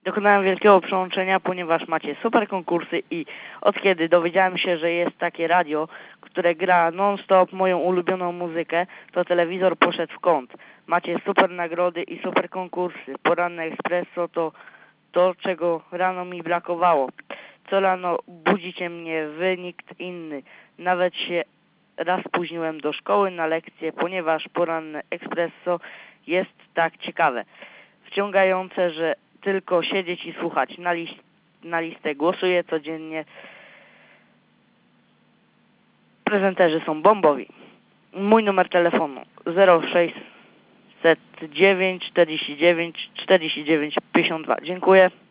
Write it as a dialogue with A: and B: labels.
A: Dokonałem wielkiego przełączenia, ponieważ macie super konkursy i od kiedy dowiedziałem się, że jest takie radio, które gra non-stop moją ulubioną muzykę, to telewizor poszedł w kąt. Macie super nagrody i super konkursy. Poranne espresso to, czego rano mi brakowało. Co rano budzicie mnie wy, nikt inny. Nawet się raz spóźniłem do szkoły na lekcję, ponieważ poranne espresso jest tak ciekawe, wciągające, że tylko siedzieć i słuchać. Na listę głosuję codziennie. Prezenterzy są bombowi. Mój numer telefonu 0609 49 49 52. Dziękuję.